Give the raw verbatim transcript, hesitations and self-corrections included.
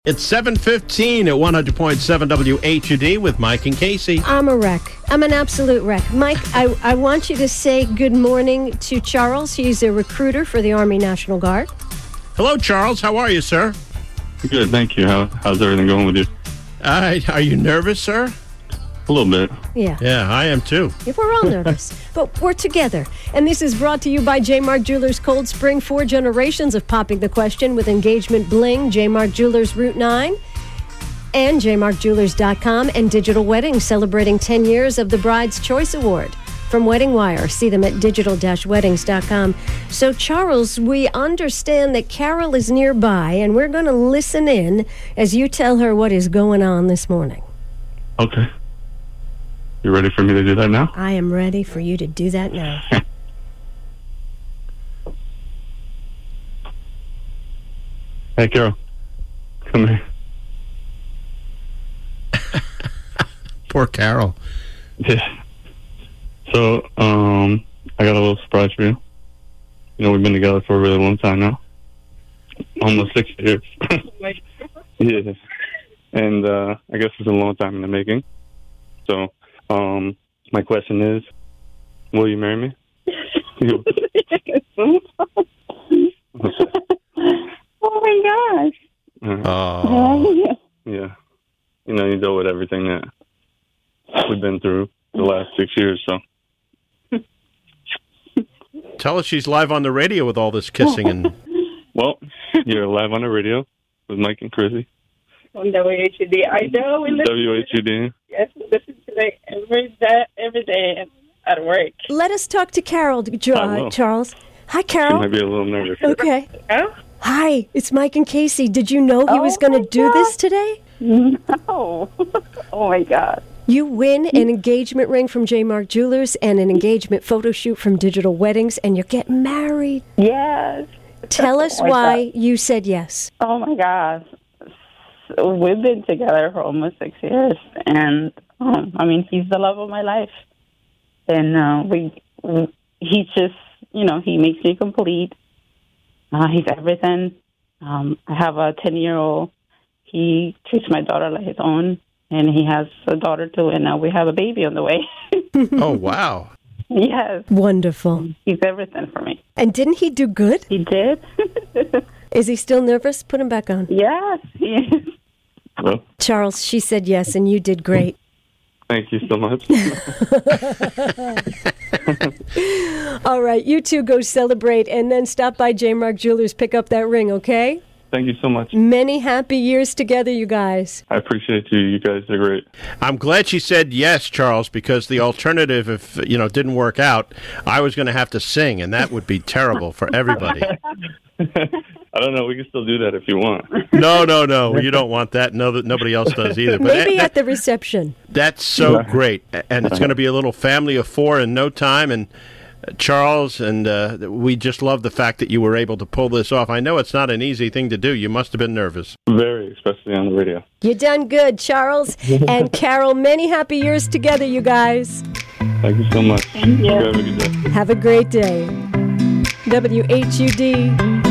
It's seven fifteen at one hundred point seven W H U D with Mike and Casey. I'm a wreck. I'm an absolute wreck. Mike, I, I want you to say good morning to Charles. He's a recruiter for the Army National Guard. Hello, Charles. How are you, sir? Good, thank you. How, how's everything going with you? All right. Are you nervous, sir? A little bit. Yeah. Yeah, I am too. Yeah, we're all nervous, but we're together. And this is brought to you by J. Mark Jewelers Cold Spring. Four generations of popping the question with engagement bling. J. Mark Jewelers Route nine and j mark jewelers dot com and Digital Weddings celebrating ten years of the Bride's Choice Award. From Wedding Wire, see them at digital dash weddings dot com. So, Charles, we understand that Carol is nearby, and we're going to listen in as you tell her what is going on this morning. Okay. You ready for me to do that now? I am ready for you to do that now. Hey, Carol. Come here. Poor Carol. Yeah. So, um, I got a little surprise for you. You know, we've been together for a really long time now. Almost six years. Yeah. And, uh, I guess it's a long time in the making. So, um, my question is, will you marry me? Oh my gosh. Oh. Yeah. You know, you deal with everything that we've been through the last six years, so. Tell us she's live on the radio with all this kissing and... Well, you're live on the radio with Mike and Chrissy. On W H U D. I know. We listen W H U D. Yes, we listen to it every day, every day at work. Let us talk to Carol, uh, Charles. Hi, She Carol. might be a little nervous. Okay. Oh? Hi, it's Mike and Casey. Did you know he Oh was going my to do God. this today? No. Oh, my God. You win an engagement ring from J. Mark Jewelers and an engagement photo shoot from Digital Weddings, and you're getting married. Yes. Tell us Oh my why God. you said yes. Oh, my gosh. So we've been together for almost six years, and, um, I mean, he's the love of my life. And uh, we, we, he's just, you know, he makes me complete. Uh, he's everything. Um, I have a ten-year-old. He treats my daughter like his own, and he has a daughter, too, and now we have a baby on the way. Oh, wow. Yes. Wonderful. He's everything for me. And didn't he do good? He did. Is he still nervous? Put him back on. Yes, he is. Hello? Charles, she said yes, and you did great. Thank you so much. All right, you two go celebrate, and then stop by J. Mark Jewelers, pick up that ring, okay? Thank you so much. Many happy years together, you guys. I appreciate you. You guys are great. I'm glad she said yes, Charles, because the alternative, if, you know, didn't work out, I was going to have to sing, and that would be terrible for everybody. I don't know. We can still do that if you want. No, no, no. You don't want that. No, that nobody else does either. But Maybe that, at the reception. That's so great. And it's going to be a little family of four in no time. And uh, Charles, and uh, we just love the fact that you were able to pull this off. I know it's not an easy thing to do. You must have been nervous. Very, especially on the radio. You done good, Charles and Carol. Many happy years together, you guys. Thank you so much. Thank you. Have a good day. Have a great day. W H U D.